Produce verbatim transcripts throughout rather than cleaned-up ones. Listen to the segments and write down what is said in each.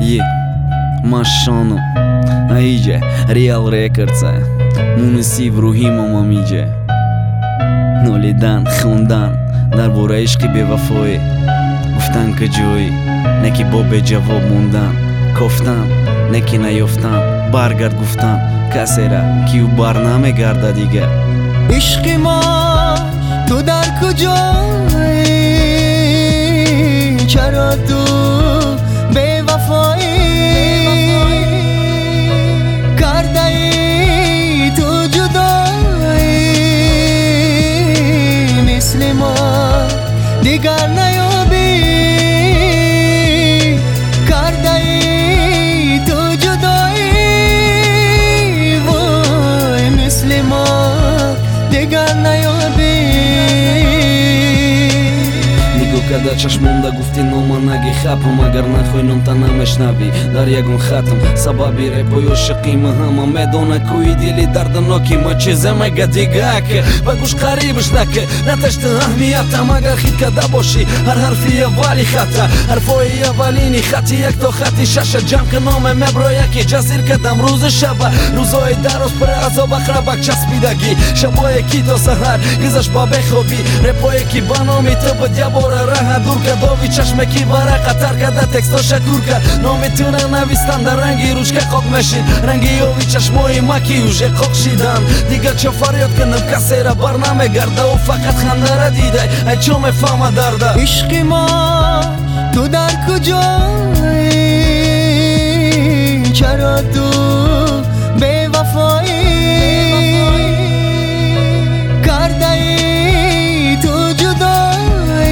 Ие, машону Аиҷа, Real Records Мунисиб рӯҳи момамиҷа Нолидан, хундан дар бораи ишқи бевафоӣ Гуфтан ки ҷоӣ, не ки бо беҷавоб мондан Кофтан, не ки наёфтан Баргард гуфтан касера, ки ӯ барнамегарда дигар ишқи мо ту дар куҷоӣ чаро ту бевафоӣ кардаи ту ҷудоӣ мисли мо дигар наёбӣ кардаи ту ҷудоӣ вой мисли мо дигар наёбӣ када чашмонда гуфти нома наги хапам агар нахоҳӣ номта намешнавӣ дар ягон хатам сабаби репои ошиқима ҳама медона кӯи дили дардноки ма чизе мега дигаке ба гӯш қарибш наке наташти аҳмиятам агар хит када бошӣ ҳар ҳарфи аввали хата ҳарфои аввалини хати як то хати шаша ҷамъ ки номе мебро яке ҷазир кадам рӯзи шаба рӯзои дароз пур азоб ахрабак часпидагӣ шабое ки то саҳар гузашт ба бехобӣ репое ки ба номи ту буд ябора дурка дови чашме ки варақа тар када текстоша курка номи ту нанавистан дар ранги ручка қоқ мешин ранги ёви чашмои ма ки уже қоқ шидан дигар чо фарёд кунам касера бар намегарда ӯ фақат хандара дидай ай чо мефаҳма дарда ишқи мо ту дар куҷоӣ чаро ту бевафоӣ кардаи ту ҷудоӣ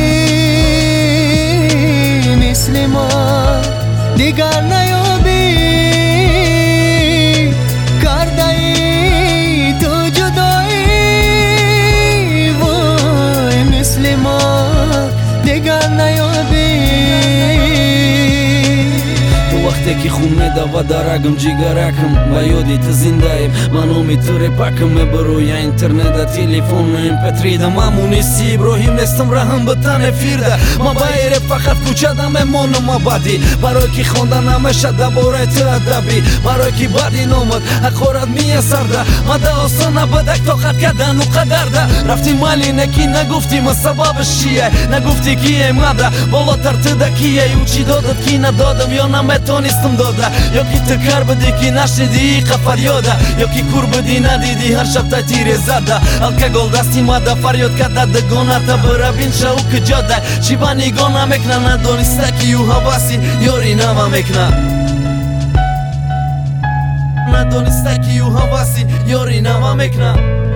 мисли мо дигар наёбӣ кардаи ту ҷудоӣ вой мисли мо дигар наёбӣ вақте ки хун медава дар рагам ҷигаракам ба ёди ту зиндаем ва номи ту репакам мебароя интернета телефону эм пэ три да ма муниси иброҳим нестам раҳм битан эфирда ма баи реп фақат кӯчада мемонам абадӣ барои ки хонда намешад дар бораи ту адаби барои ки баъди номат ҳақорат меясарда мада осон набудак тоқат кардану қадарда рафти малине ки нагуфти ма сабабаш чие нагуфти ки эмада болотар туда кие ӯ чӣ додад ки надодам ё наметонистам дода ё ки ту кар будӣ ки нашнидӣ иқа фарёда ё ки кур будӣ надидӣ ҳар шаб татире зада алкогол дасти мада фарёд када дугоната бирабин шаву куҷода чӣ ба нигоҳ намекна надониста ки ӯ ҳаваси ёри нама мекна надониста ки ӯ ҳаваси ёри нама мекна